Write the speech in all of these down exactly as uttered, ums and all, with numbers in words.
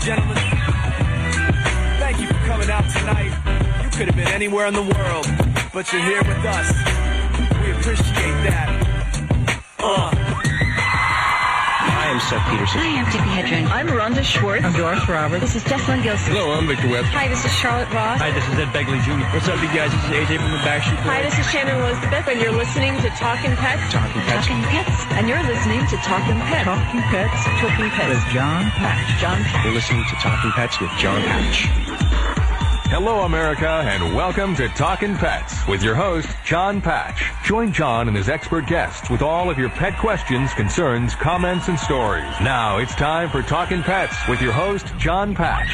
gentlemen, thank you for coming out tonight. You could have been anywhere in the world, but you're here with us. We appreciate that. Uh. Hi, I'm Seth Peterson. Hi, I'm Tippi Hedren. I'm Rhonda Schwartz. I'm Doris Roberts. This is Jessalyn Gilson. Hello, I'm Victor West. Hi, this is Charlotte Ross. Hi, this is Ed Begley Junior What's up, you guys? This is A J from the Backstreet Boys. Hi, this is Shannon Elizabeth, and you're listening to Talkin' Pets. Talking Pets. Talking Pets. And you're listening to Talkin' Pets. Talking Pets. Talking Pets. With John Patch. John Patch. You're listening to Talking Pets with John Patch. Hello, America, and welcome to Talkin' Pets with your host, John Patch. Join John and his expert guests with all of your pet questions, concerns, comments, and stories. Now it's time for Talkin' Pets with your host, John Patch.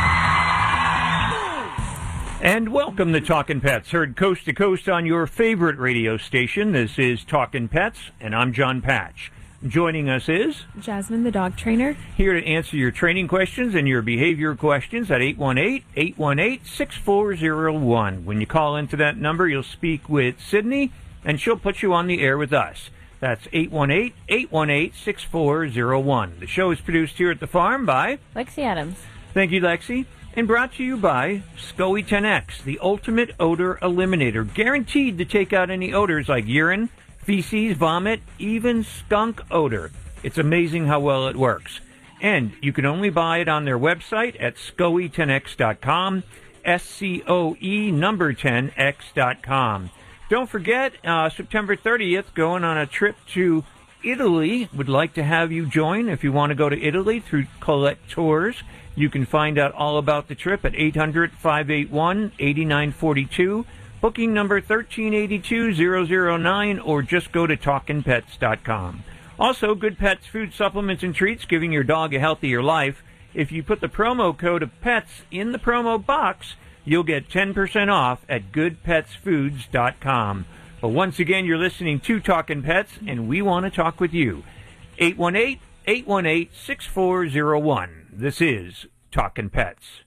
And welcome to Talkin' Pets, heard coast to coast on your favorite radio station. This is Talkin' Pets, and I'm John Patch. Joining us is Jasmine, the dog trainer, here to answer your training questions and your behavior questions at eight one eight, eight one eight, six four zero one. When you call into that number, you'll speak with Sydney, and she'll put you on the air with us. That's eight one eight, eight one eight, six four zero one. The show is produced here at the farm by Lexi Adams. Thank you, Lexi. And brought to you by SCOE ten X, the ultimate odor eliminator, guaranteed to take out any odors like urine, feces, vomit, even skunk odor. It's amazing how well it works. And you can only buy it on their website at scoe ten x dot com, S C O E number ten X dot com. Don't forget, uh, September thirtieth, going on a trip to Italy. Would like to have you join if you want to go to Italy through Colette Tours. You can find out all about the trip at eight hundred, five eight one, eight nine four two. Booking number one three eight two, zero zero nine, or just go to talkin pets dot com. Also, Good Pets food supplements and treats, giving your dog a healthier life. If you put the promo code of PETS in the promo box, you'll get ten percent off at good pets foods dot com. But once again, you're listening to Talkin' Pets, and we want to talk with you. eight one eight, eight one eight, six four zero one. This is Talkin' Pets.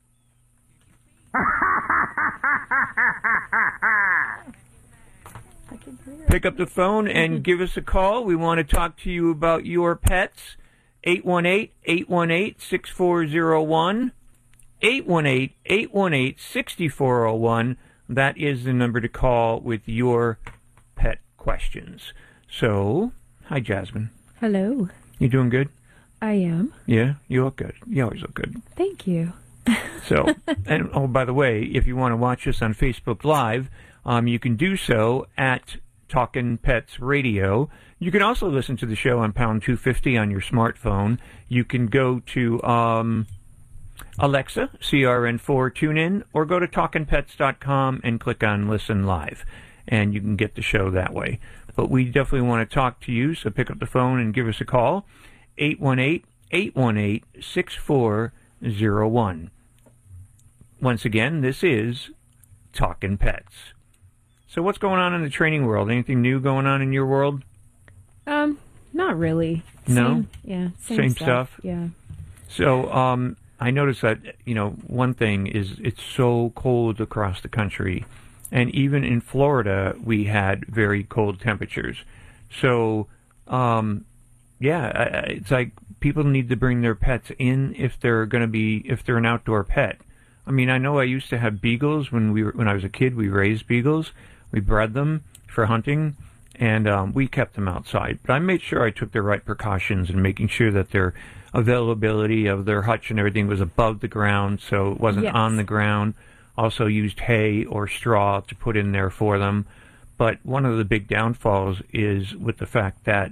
Pick up the phone and give us a call. We want to talk to you about your pets. eight one eight, eight one eight, six four zero one. eight one eight, eight one eight, six four zero one. That is the number to call with your pet questions. So, hi, Jasmine. Hello. You doing good? I am. Yeah? You look good. You always look good. Thank you. So, and oh, by the way, if you want to watch us on Facebook Live, um, you can do so at Talkin' Pets Radio. You can also listen to the show on Pound two fifty on your smartphone. You can go to um, Alexa, C R N four, tune in, or go to talkin pets dot com and click on Listen Live, and you can get the show that way. But we definitely want to talk to you, so pick up the phone and give us a call, eight one eight, eight one eight, six four zero one. Once again, this is Talkin' Pets. So what's going on in the training world? Anything new going on in your world? Um, not really. No? Same, yeah, same, Same stuff. stuff? Yeah. So um, I noticed that, you know, one thing is it's so cold across the country. And even in Florida, we had very cold temperatures. So, um, yeah, it's like people need to bring their pets in if they're going to be, if they're an outdoor pet. I mean, I know I used to have beagles when we were, when I was a kid. We raised beagles. We bred them for hunting, and um, we kept them outside. But I made sure I took the right precautions in making sure that their availability of their hutch and everything was above the ground, so it wasn't Yes. on the ground. Also used hay or straw to put in there for them. But one of the big downfalls is with the fact that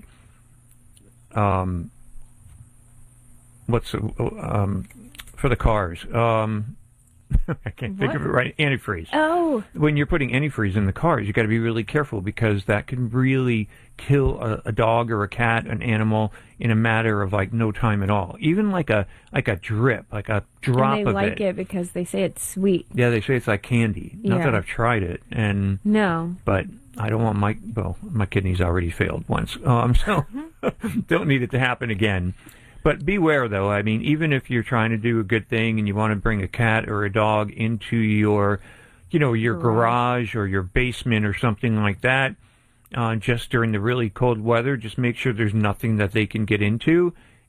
um, what's the, um, for the cars. Um, I can't think What? of it right. Antifreeze. Oh. When you're putting antifreeze in the cars, you got to be really careful because that can really kill a, a dog or a cat, an animal, in a matter of like no time at all. Even like a like a drip, like a drop And they of like it. because they say it's sweet. Yeah, they say it's like candy. Not Yeah. that I've tried it, and No. but I don't want my well, my kidneys already failed once, um, so don't need it to happen again. But beware, though. I mean, even if you're trying to do a good thing and you want to bring a cat or a dog into your, you know, your garage, garage or your basement or something like that, uh, just during the really cold weather, just make sure there's nothing that they can get into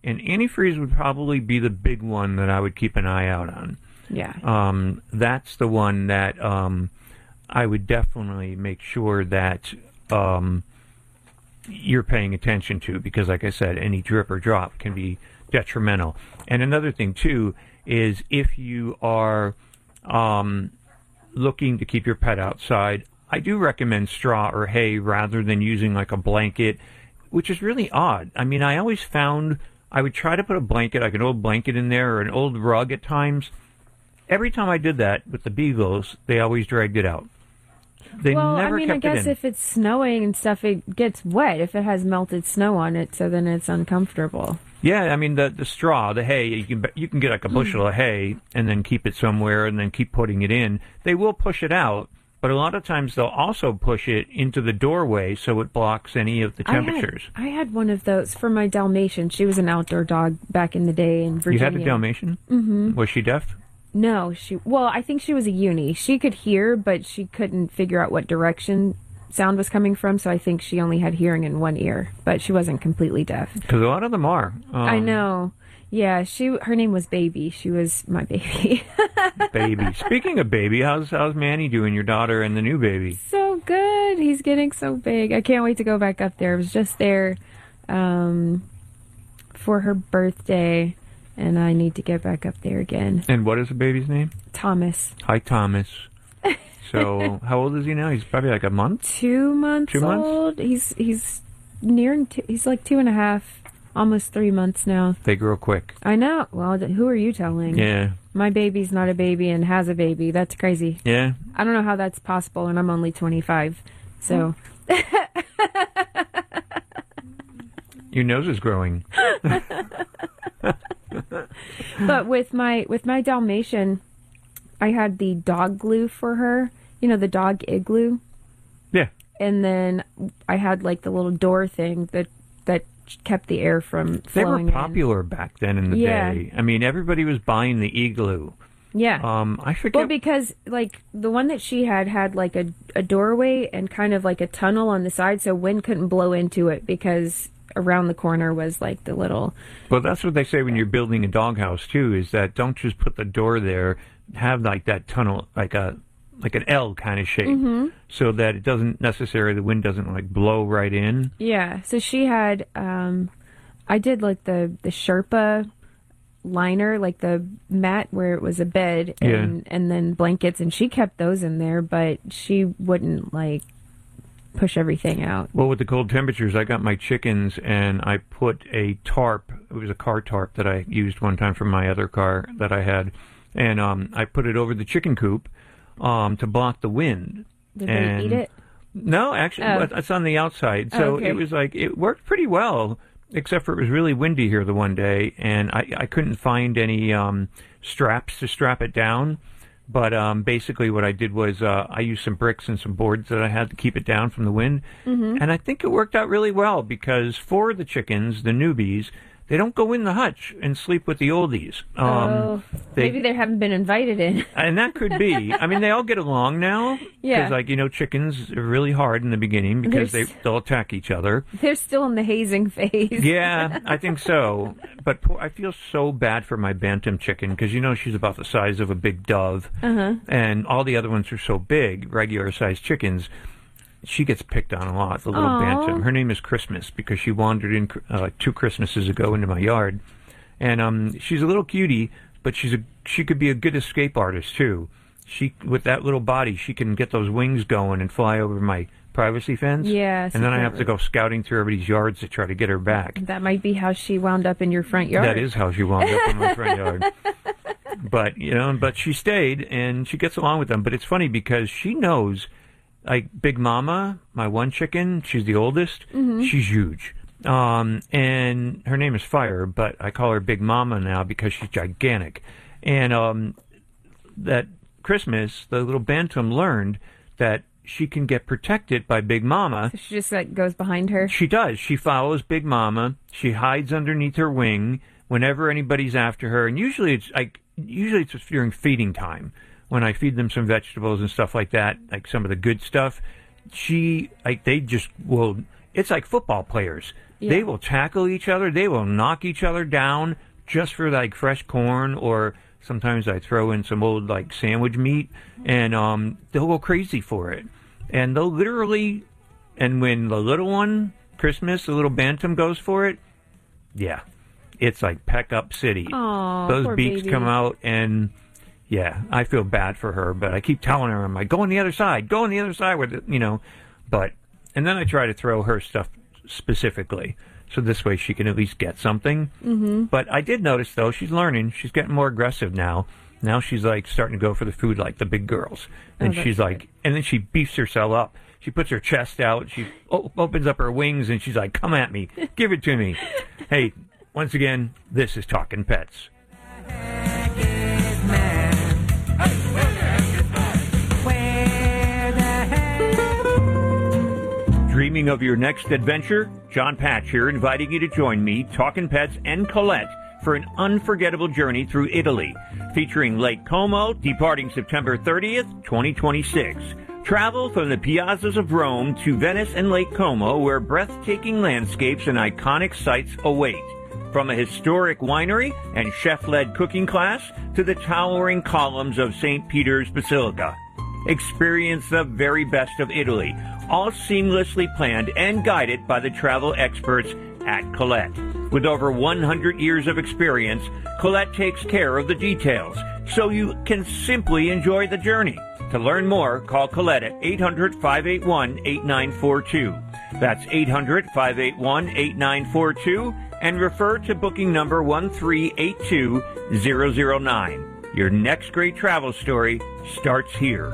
and antifreeze would probably be the big one that I would keep an eye out on. Yeah. Um, that's the one that um, I would definitely make sure that um, you're paying attention to, because, like I said, any drip or drop can be detrimental. And another thing, too, is if you are um, looking to keep your pet outside, I do recommend straw or hay rather than using like a blanket, which is really odd. I mean, I always found I would try to put a blanket, like an old blanket in there or an old rug at times. Every time I did that with the beagles, they always dragged it out. They well, never I mean, kept I it guess in. if it's snowing and stuff, it gets wet. If it has melted snow on it, so then it's uncomfortable. Yeah, I mean, the the straw, the hay, you can you can get like a bushel of hay and then keep it somewhere and then keep putting it in. They will push it out, but a lot of times they'll also push it into the doorway so it blocks any of the temperatures. I had, I had one of those for my Dalmatian. She was an outdoor dog back in the day in Virginia. You had a Dalmatian? Mm-hmm. Was she deaf? No, she. Well, I think she was a uni. She could hear, but she couldn't figure out what direction sound was coming from. So I think she only had hearing in one ear, but she wasn't completely deaf. Because a lot of them are. Um, I know. Yeah, she. Her name was Baby. She was my baby. Baby. Speaking of baby, how's how's Manny doing? Your daughter and the new baby. So good. He's getting so big. I can't wait to go back up there. I was just there um, for her birthday. And I need to get back up there again. And what is the baby's name? Thomas. Hi, Thomas. So, how old is he now? He's probably like a month? Two months Two months? old. He's he's nearing. Two, he's like two and a half, almost three months now. They grow quick. I know. Well, th- who are you telling? Yeah. My baby's not a baby and has a baby. That's crazy. Yeah. I don't know how that's possible, and I'm only twenty-five. So. Your nose is growing. But with my with my Dalmatian, I had the dog glue for her. You know, the dog igloo. Yeah. And then I had like the little door thing that that kept the air from flowing. They were popular in. back then in the Yeah. day. I mean, everybody was buying the igloo. Yeah. Um, I forget. Well, because like the one that she had had like a a doorway and kind of like a tunnel on the side, so wind couldn't blow into it because around the corner was like the little. Well, that's what they say when you're building a doghouse too. Is that don't just put the door there. Have like that tunnel, like a like an L kind of shape, Mm-hmm. so that it doesn't necessarily the wind doesn't like blow right in. Yeah. So she had. Um, I did like the the Sherpa liner, like the mat where it was a bed and Yeah. and then blankets, and she kept those in there, but she wouldn't like push everything out. Well, with the cold temperatures, I got my chickens and I put a tarp. It was a car tarp that I used one time for my other car that I had, and um, I put it over the chicken coop um, to block the wind. Did and they eat it? No, actually, Oh. it's on the outside. Oh, So okay. it was like, it worked pretty well, except for it was really windy here the one day, and I, I couldn't find any um, straps to strap it down. But um, basically what I did was uh, I used some bricks and some boards that I had to keep it down from the wind. Mm-hmm. And I think it worked out really well because for the chickens, the newbies, they don't go in the hutch and sleep with the oldies. Um, oh, they, maybe they haven't been invited in. and that could be. I mean, they all get along now. Yeah. Because, like, you know, chickens are really hard in the beginning because they, There's- they'll attack each other. They're still in the hazing phase. Yeah, I think so. But poor, I feel so bad for my bantam chicken because, you know, she's about the size of a big dove. Uh-huh. And all the other ones are so big, regular-sized chickens. She gets picked on a lot, the little Aw. bantam. Her name is Christmas because she wandered in uh, like two Christmases ago into my yard. And um, she's a little cutie, but she's a she could be a good escape artist, too. She with that little body, she can get those wings going and fly over my privacy fence. Yeah, And then I have to secretly. go scouting through everybody's yards to try to get her back. That might be how she wound up in your front yard. That is how she wound up in my front yard. But, you know, but she stayed, and she gets along with them. But it's funny because she knows, like, Big Mama, my one chicken, she's the oldest. Mhm. She's huge. Um, and her name is Fire, but I call her Big Mama now because she's gigantic. And um, that Christmas, the little bantam learned that she can get protected by Big Mama. So she just like goes behind her. She does. She follows Big Mama. She hides underneath her wing whenever anybody's after her. And usually it's like usually it's during feeding time when I feed them some vegetables and stuff like that, like some of the good stuff. She like they just will. It's like football players. Yeah. They will tackle each other. They will knock each other down just for like fresh corn, or sometimes I throw in some old like sandwich meat, and um, they'll go crazy for it. And they'll literally, and when the little one, Christmas, the little bantam goes for it, yeah, it's like peck up city. Aww, Those poor beaks baby. come out, and yeah, I feel bad for her, but I keep telling her, I'm like, go on the other side, go on the other side with it, you know. But, and then I try to throw her stuff specifically, so this way she can at least get something. Mm-hmm. But I did notice, though, she's learning. She's getting more aggressive now. Now she's, like, starting to go for the food like the big girls. And Oh, that's she's like, good. and then she beefs herself up. She puts her chest out. She o- opens up her wings, and she's like, come at me. Give it to me. Hey, once again, this is Talking Pets. Dreaming of your next adventure? John Patch here, inviting you to join me, Talkin' Pets, and Colette for an unforgettable journey through Italy, featuring Lake Como, departing September thirtieth, twenty twenty-six. Travel from the piazzas of Rome to Venice and Lake Como, where breathtaking landscapes and iconic sights await. From a historic winery and chef-led cooking class to the towering columns of Saint Peter's Basilica. Experience the very best of Italy, all seamlessly planned and guided by the travel experts at Colette. With over one hundred years of experience, Colette takes care of the details, so you can simply enjoy the journey. To learn more, call Colette at eight hundred, five eight one, eight nine four two. That's eight hundred, five eight one, eight nine four two, and refer to booking number one three eight two zero zero nine. Your next great travel story starts here.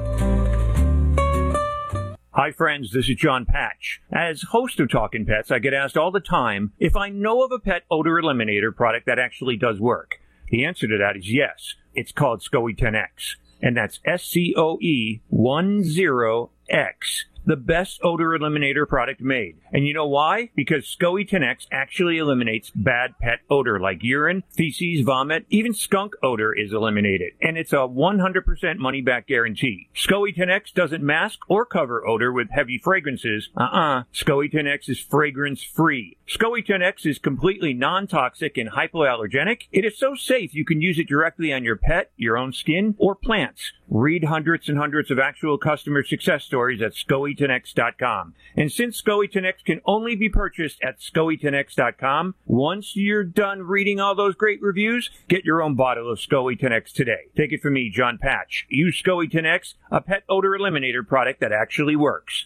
Hi friends, this is John Patch. As host of Talkin' Pets, I get asked all the time if I know of a pet odor eliminator product that actually does work. The answer to that is yes. It's called SCOE ten X, and that's S C O E ten X. The best odor eliminator product made. And you know why? Because SCOE ten X actually eliminates bad pet odor like urine, feces, vomit, even skunk odor is eliminated. And it's a one hundred percent money-back guarantee. SCOE ten X doesn't mask or cover odor with heavy fragrances. Uh-uh. SCOE ten X is fragrance-free. SCOE ten X is completely non-toxic and hypoallergenic. It is so safe you can use it directly on your pet, your own skin, or plants. Read hundreds and hundreds of actual customer success stories at scoe ten x dot com. And since SCOE ten X can only be purchased at scoe ten x dot com, once you're done reading all those great reviews, get your own bottle of SCOE ten X today. Take it from me, John Patch. Use SCOE ten X, a pet odor eliminator product that actually works.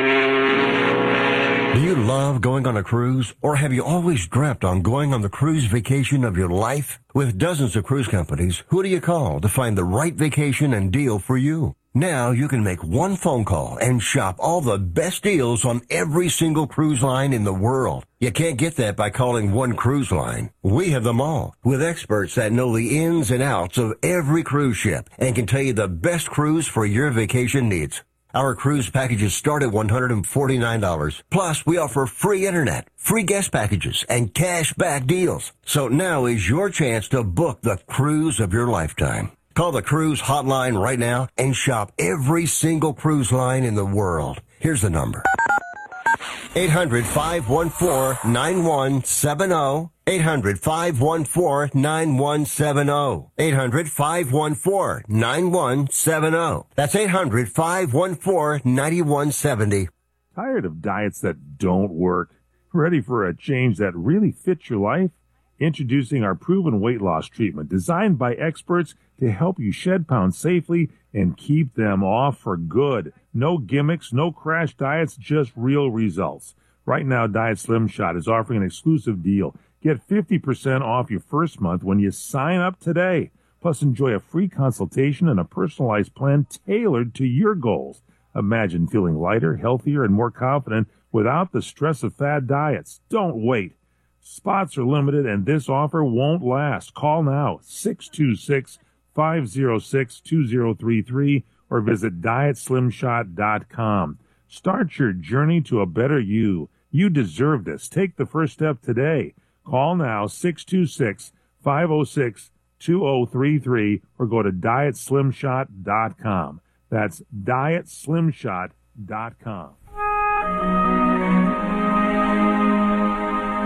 Do you love going on a cruise, or have you always dreamt on going on the cruise vacation of your life? With dozens of cruise companies, who do you call to find the right vacation and deal for you? Now you can make one phone call and shop all the best deals on every single cruise line in the world. You can't get that by calling one cruise line. We have them all, with experts that know the ins and outs of every cruise ship and can tell you the best cruise for your vacation needs. Our cruise packages start at one hundred forty-nine dollars. Plus, we offer free internet, free guest packages, and cash back deals. So now is your chance to book the cruise of your lifetime. Call the cruise hotline right now and shop every single cruise line in the world. Here's the number. eight hundred, five one four, nine one seven zero. eight hundred, five one four, nine one seven zero. eight hundred, five one four, nine one seven zero. That's eight hundred, five one four, nine one seven zero. Tired of diets that don't work? Ready for a change that really fits your life? Introducing our proven weight loss treatment designed by experts to help you shed pounds safely and keep them off for good. No gimmicks, no crash diets, just real results. Right now, Diet Slim Shot is offering an exclusive deal. Get fifty percent off your first month when you sign up today. Plus, enjoy a free consultation and a personalized plan tailored to your goals. Imagine feeling lighter, healthier, and more confident without the stress of fad diets. Don't wait. Spots are limited, and this offer won't last. Call now, six two six, five zero six, two zero three three, or visit diet slim shot dot com. Start your journey to a better you. You deserve this. Take the first step today. Call now, six two six, five zero six, two zero three three, or go to diet slim shot dot com. That's diet slim shot dot com.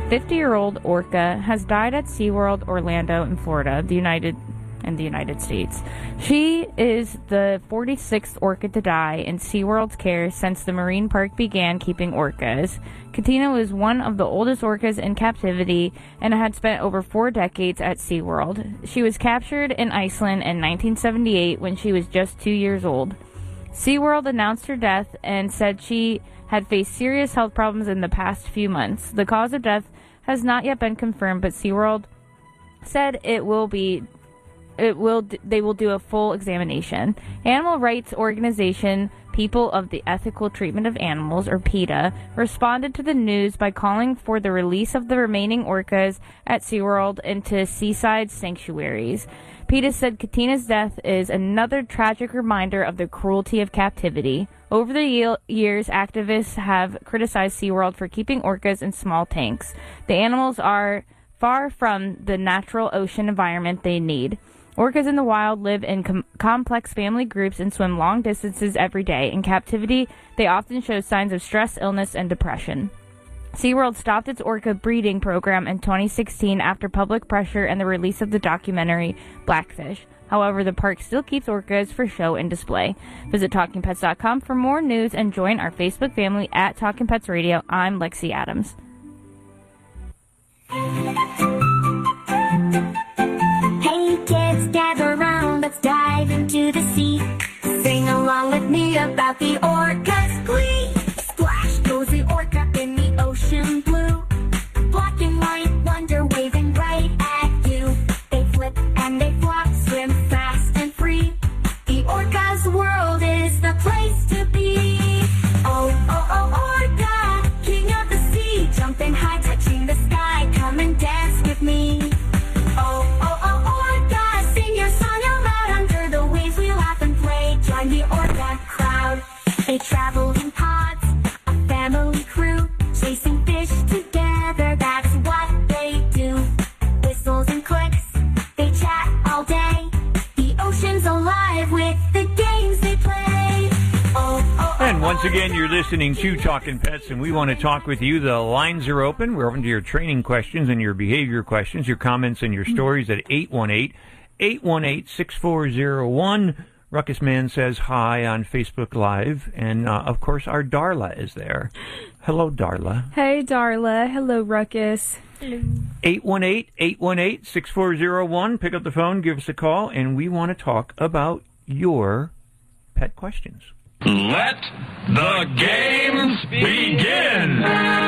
fifty-year-old orca, has died at SeaWorld Orlando in Florida, the United in the United States. She is the forty-sixth orca to die in SeaWorld's care since the marine park began keeping orcas. Katina was one of the oldest orcas in captivity and had spent over four decades at SeaWorld. She was captured in Iceland in nineteen seventy-eight when she was just two years old. SeaWorld announced her death and said she had faced serious health problems in the past few months. The cause of death has not yet been confirmed, but SeaWorld said it will be It will. They will do a full examination. Animal rights organization People of the Ethical Treatment of Animals, or PETA, responded to the news by calling for the release of the remaining orcas at SeaWorld into seaside sanctuaries. PETA said Katina's death is another tragic reminder of the cruelty of captivity. Over the ye- years, activists have criticized SeaWorld for keeping orcas in small tanks. The animals are far from the natural ocean environment they need. Orcas in the wild live in com- complex family groups and swim long distances every day. In captivity, they often show signs of stress, illness, and depression. SeaWorld stopped its orca breeding program in twenty sixteen after public pressure and the release of the documentary Blackfish. However, the park still keeps orcas for show and display. Visit talking pets dot com for more news and join our Facebook family at Talking Pets Radio. I'm Lexi Adams. Hey kids, gather round, let's dive into the sea. Sing along with me about the orca's glee. Splash goes the orca in the ocean blue. Black and white, wonder waving right at you. They flip and they flop, swim fast and free. The orca's world is the place to be. Oh, oh, oh, orca, king of the sea. Jumping high, touching the sky, come and dance with me. Oh, oh, oh, orca, sing your song out loud. Under the waves we laugh and play. Join the orca crowd. They travel in pods, a family crew, chasing fish together, that's what they do. Whistles and clicks, they chat all day. The ocean's alive with the games they play. Oh, oh, oh, and once again, you're listening to Talking Pets, and we want to talk with you. The lines are open. We're open to your training questions and your behavior questions, your comments and your stories at eight one eight, eight one eight, six four zero one. Ruckus Man says hi on Facebook Live, and uh, of course our Darla is there. Hello, Darla. Hey, Darla. Hello, Ruckus. eight one eight, eight one eight, six four zero one. Pick up the phone, give us a call, and we want to talk about your pet questions. Let the games begin!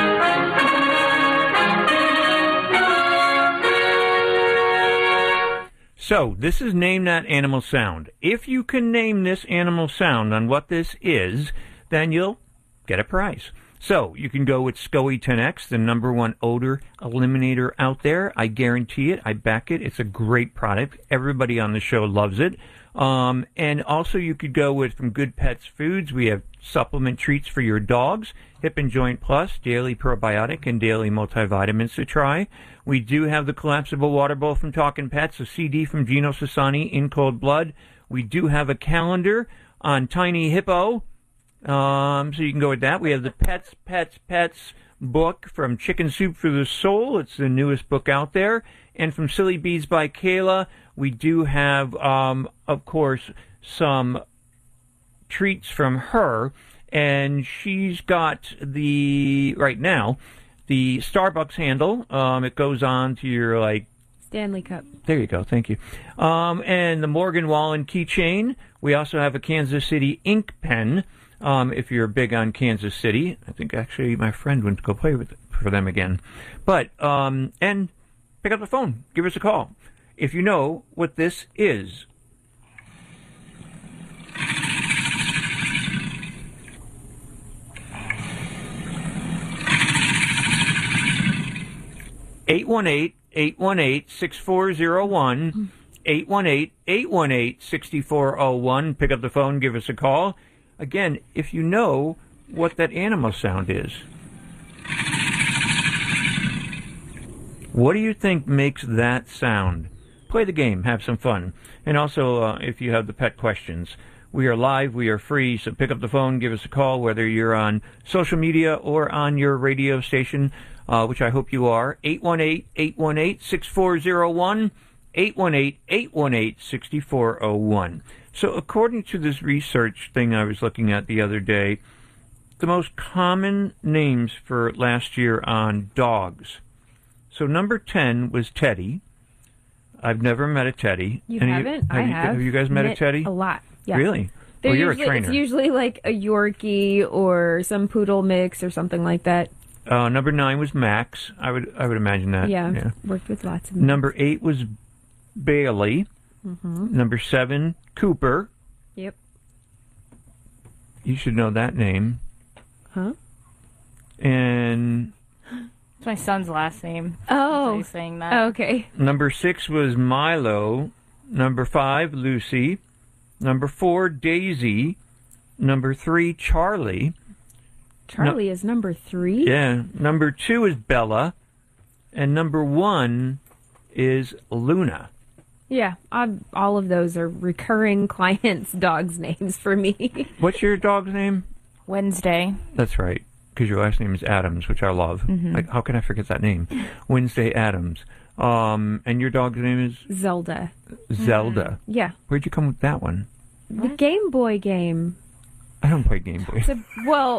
So, this is Name That Animal Sound. If you can name this animal sound on what this is, then you'll get a prize. So, you can go with SCOE ten X, the number one odor eliminator out there. I guarantee it. I back it. It's a great product. Everybody on the show loves it. Um, and also, you could go with from Good Pets Foods. We have supplement treats for your dogs, Hip and Joint Plus, Daily Probiotic, and Daily Multivitamins to try. We do have the collapsible water bowl from Talking Pets, a C D from Gino Sassani, In Cold Blood. We do have a calendar on Tiny Hippo, um, so you can go with that. We have the Pets, Pets, Pets book from Chicken Soup for the Soul. It's the newest book out there. And from Silly Bees by Kayla, we do have, um, of course, some treats from her. And she's got the, right now, the Starbucks handle. Um, it goes on to your, like... Stanley Cup. There you go. Thank you. Um, and the Morgan Wallen keychain. We also have a Kansas City ink pen. Um, if you're big on Kansas City. I think, actually, my friend went to go play with it for them again. But, um, and pick up the phone. Give us a call. If you know what this is. eight one eight, eight one eight, six four zero one, eight one eight, eight one eight, six four zero one. Pick up the phone, give us a call. Again, if you know what that animal sound is. What do you think makes that sound? Play the game, have some fun. And also, uh, if you have the pet questions, we are live, we are free, so pick up the phone, give us a call, whether you're on social media or on your radio station. uh, which I hope you are. eight one eight, eight one eight, six four zero one, eight one eight, eight one eight, six four zero one. So according to this research thing I was looking at the other day, the most common names for last year on dogs. So number ten was Teddy. I've never met a Teddy. You Any- haven't? have I you, have. Have you guys met, Met a Teddy? a lot, yeah. Really? They're Well, you're usually, a trainer. It's usually like a Yorkie or some poodle mix or something like that. Uh, number nine was Max. I would I would imagine that. Yeah, yeah. worked with lots of them. Number eight was Bailey. Mhm. Number seven, Cooper. Yep. You should know that name. Huh? And It's my son's last name. Oh. He's saying that. Okay. number six was Milo. Number five, Lucy. Number four, Daisy. Number three, Charlie. Charlie is number three? Yeah. Number two is Bella. And number one is Luna. Yeah, I'm, all of those are recurring clients' dogs' names for me. What's your dog's name? Wednesday. That's right, because your last name is Adams, which I love. Mhm. Like, how can I forget that name? Wednesday Adams. Um, and your dog's name is Zelda. Zelda. Yeah. Where'd you come with that one? The Game Boy game. I don't play Game Boy. It's a, well,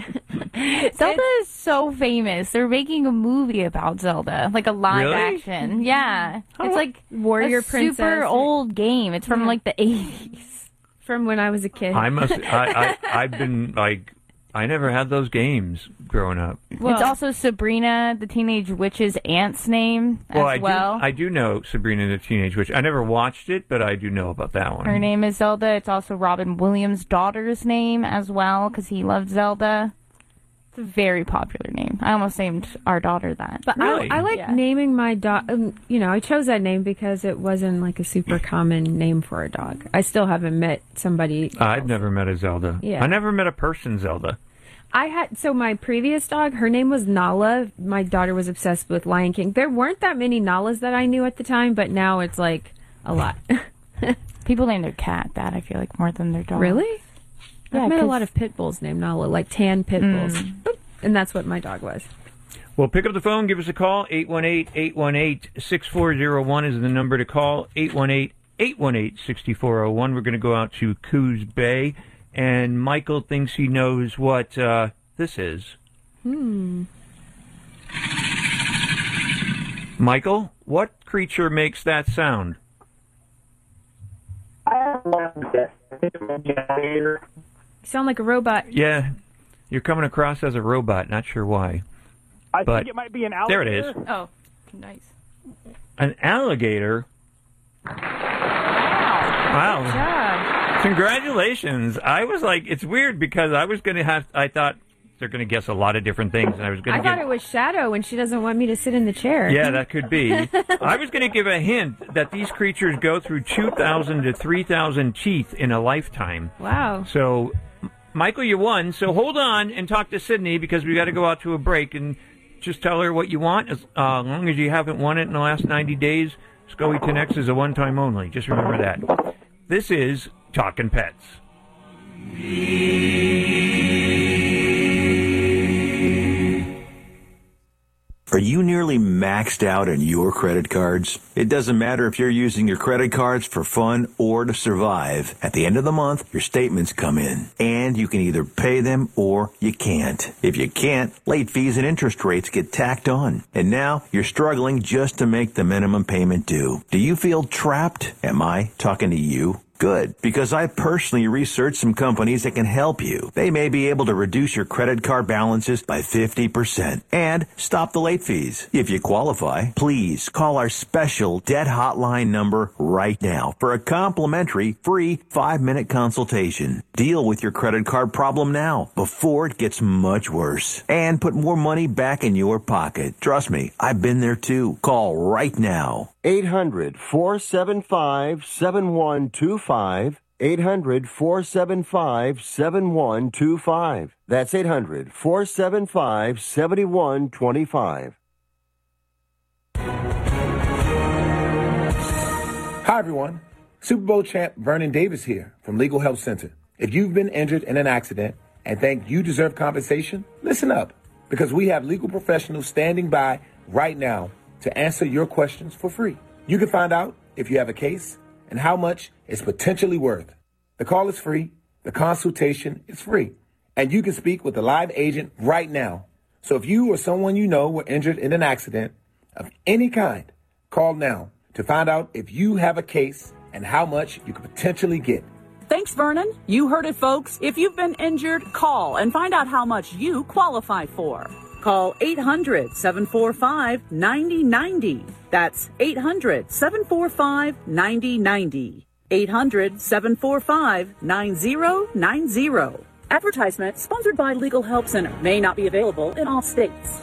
Zelda is so famous. They're making a movie about Zelda, like a live Really? action. Yeah, it's like Warrior a Princess. super old game. It's from Yeah. like the eighties. From when I was a kid. I must. I, I I've been like, I never had those games growing up. it's also Sabrina, the Teenage Witch's aunt's name Well, as I well. do. I do know Sabrina the Teenage Witch. I never watched it, but I do know about that one. Her name is Zelda. It's also Robin Williams' daughter's name as well, because he loved Zelda. It's a very popular name. I almost named our daughter that. But I, I like Yeah. naming my dog. Um, you know, I chose that name because it wasn't like a super common name for a dog. I still haven't met somebody. I've never met a Zelda. Yeah. I never met a person Zelda. I had so my previous dog. Her name was Nala. My daughter was obsessed with Lion King. There weren't that many Nalas that I knew at the time, but now it's like a lot. People name their cat that, I feel like, more than their dog. Really? Yeah, I've met a 'cause- lot of pit bulls named Nala, like tan pit bulls, Boop. And that's what my dog was. Well, pick up the phone, give us a call. eight one eight, eight one eight, six four zero one is the number to call. eight one eight, eight one eight, six four zero one. We're going to go out to Coos Bay, and Michael thinks he knows what uh, this is. Hmm. Michael, what creature makes that sound? You sound like a robot. Yeah, you're coming across as a robot. Not sure why. I but think it might be an there alligator. it is. Oh, nice. An alligator. Wow. Good job. Congratulations. I was like, it's weird because I was going to have, I thought they're going to guess a lot of different things, and I was going I to thought get. it was Shadow when she doesn't want me to sit in the chair. Yeah, that could be. I was going to give a hint that these creatures go through two thousand to three thousand teeth in a lifetime. Wow. So, M- Michael, you won. So hold on and talk to Sydney because we got to go out to a break, and just tell her what you want. As uh, long as you haven't won it in the last ninety days, Scully ten X is a one-time only. Just remember that. This is Talkin' Pets. Are you nearly maxed out on your credit cards? It doesn't matter if you're using your credit cards for fun or to survive. At the end of the month, your statements come in, and you can either pay them or you can't. If you can't, late fees and interest rates get tacked on. And now you're struggling just to make the minimum payment due. Do you feel trapped? Am I talking to you? Good, because I personally researched some companies that can help you. They may be able to reduce your credit card balances by fifty percent and stop the late fees. If you qualify, please call our special debt hotline number right now for a complimentary free five-minute consultation. Deal with your credit card problem now before it gets much worse and put more money back in your pocket. Trust me, I've been there too. Call right now. eight hundred, four seven five, seven one two five. eight hundred, four seven five, seven one two five. That's eight hundred, four seven five, seven one two five. Hi, everyone. Super Bowl champ Vernon Davis here from Legal Help Center. If you've been injured in an accident and think you deserve compensation, listen up. because we have legal professionals standing by right now to answer your questions for free. You can find out if you have a case and how much it's potentially worth. The call is free. The consultation is free. And you can speak with a live agent right now. So if you or someone you know were injured in an accident of any kind, call now to find out if you have a case and how much you could potentially get. Thanks, Vernon. You heard it, folks. If you've been injured, call and find out how much you qualify for. Call eight hundred, seven four five, nine zero nine zero. That's eight hundred, seven four five, nine zero nine zero. eight hundred, seven four five, nine zero nine zero. Advertisement sponsored by Legal Help Center. May not be available in all states.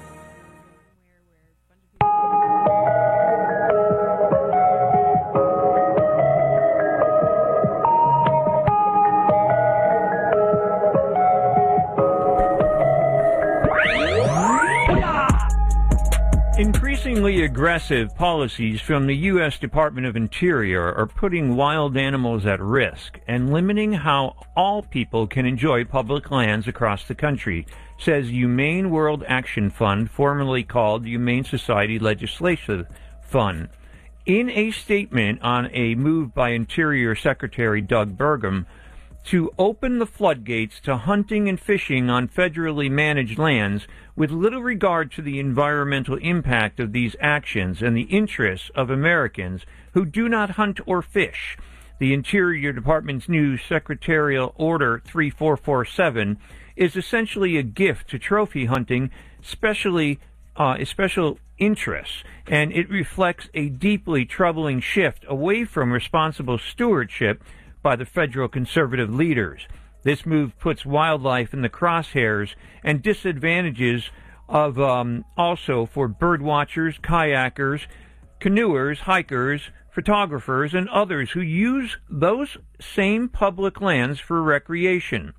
Increasingly aggressive policies from the U S Department of Interior are putting wild animals at risk and limiting how all people can enjoy public lands across the country, says Humane World Action Fund, formerly called the Humane Society Legislative Fund. In a statement on a move by Interior Secretary Doug Burgum to open the floodgates to hunting and fishing on federally managed lands with little regard to the environmental impact of these actions and the interests of Americans who do not hunt or fish. The Interior Department's new Secretarial Order three four four seven is essentially a gift to trophy hunting, especially uh, special interests, and it reflects a deeply troubling shift away from responsible stewardship by the federal conservative leaders. This move puts wildlife in the crosshairs and disadvantages of um, also for bird watchers, kayakers, canoers, hikers, photographers, and others who use those same public lands for recreation.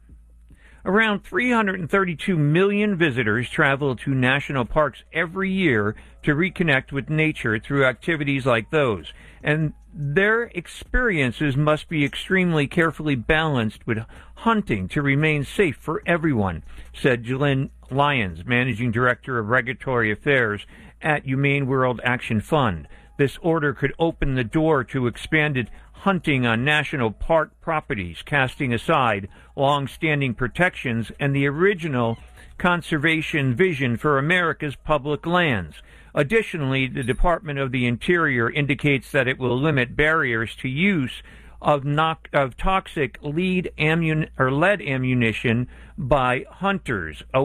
Around three hundred thirty-two million visitors travel to national parks every year to reconnect with nature through activities like those, and their experiences must be extremely carefully balanced with hunting to remain safe for everyone, said Jalynn Lyons, Managing Director of Regulatory Affairs at Humane World Action Fund. This order could open the door to expanded hunting on national park properties, casting aside long-standing protections and the original conservation vision for America's public lands. Additionally, the Department of the Interior indicates that it will limit barriers to use of, knock, of toxic lead ammun, or lead ammunition by hunters, a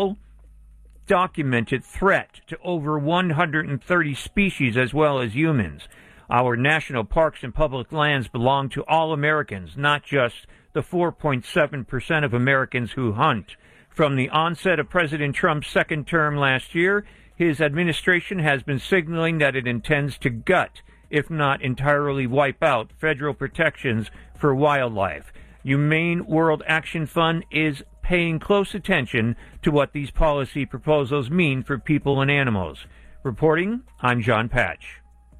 well-documented threat to over one hundred thirty species as well as humans. Our national parks and public lands belong to all Americans, not just the four point seven percent of Americans who hunt. From the onset of President Trump's second term last year, his administration has been signaling that it intends to gut, if not entirely wipe out, federal protections for wildlife. Humane World Action Fund is paying close attention to what these policy proposals mean for people and animals. Reporting, I'm John Patch.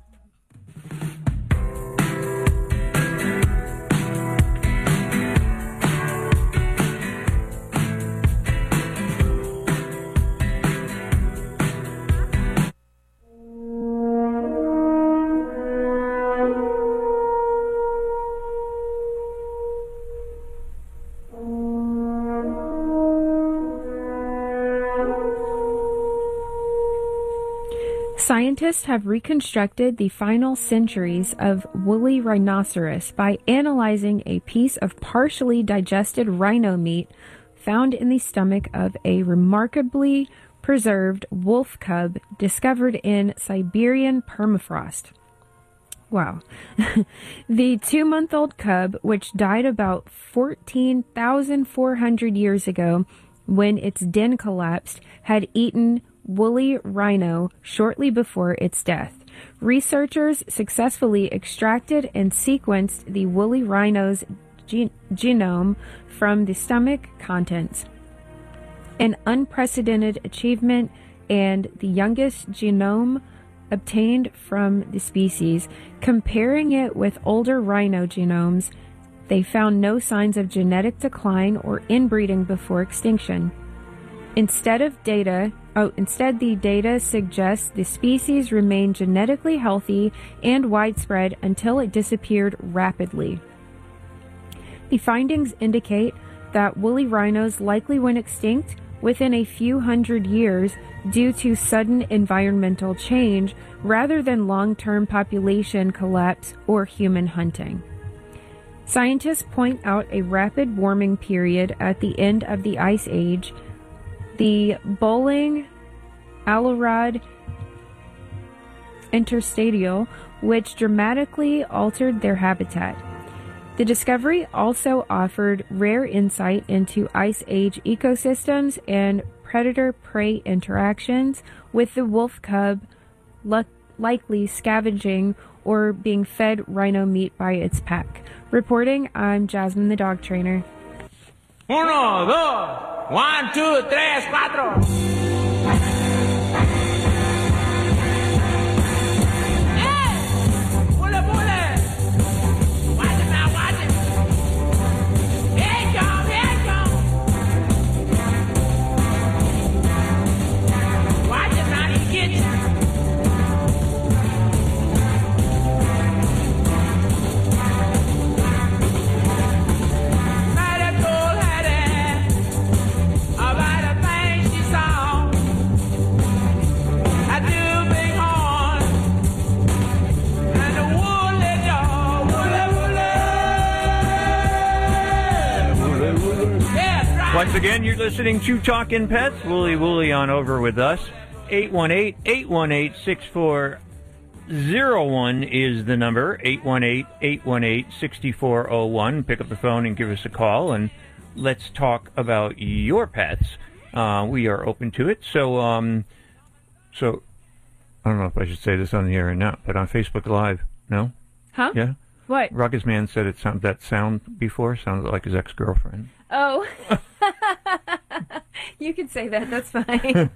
Scientists have reconstructed the final centuries of woolly rhinoceros by analyzing a piece of partially digested rhino meat found in the stomach of a remarkably preserved wolf cub discovered in Siberian permafrost. Wow. The two-month-old cub, which died about fourteen thousand four hundred years ago when its den collapsed, had eaten woolly rhino shortly before its death. Researchers successfully extracted and sequenced the woolly rhino's gen- genome from the stomach contents. An unprecedented achievement and the youngest genome obtained from the species. Comparing it with older rhino genomes, they found no signs of genetic decline or inbreeding before extinction. Instead of data, oh, instead the data suggests the species remained genetically healthy and widespread until it disappeared rapidly. The findings indicate that woolly rhinos likely went extinct within a few hundred years due to sudden environmental change rather than long-term population collapse or human hunting. Scientists point out a rapid warming period at the end of the Ice Age, the Bowling Alorad interstitial, which dramatically altered their habitat. The discovery also offered rare insight into Ice Age ecosystems and predator-prey interactions, with the wolf cub lu- likely scavenging or being fed rhino meat by its pack. Reporting, I'm Jasmine the dog trainer. Uno, dos, one, two, tres, cuatro. Once again, you're listening to Talkin' Pets. Wooly Wooly on over with us. eight one eight, eight one eight, six four zero one is the number. eight one eight, eight one eight, six four zero one. Pick up the phone and give us a call, and let's talk about your pets. Uh, we are open to it. So, um, so I don't know if I should say this on the air or not, but on Facebook Live, no? Huh? Yeah? What? Ruckus Man said it sound, that sound before sounded like his ex-girlfriend. Oh. You can say that. That's fine.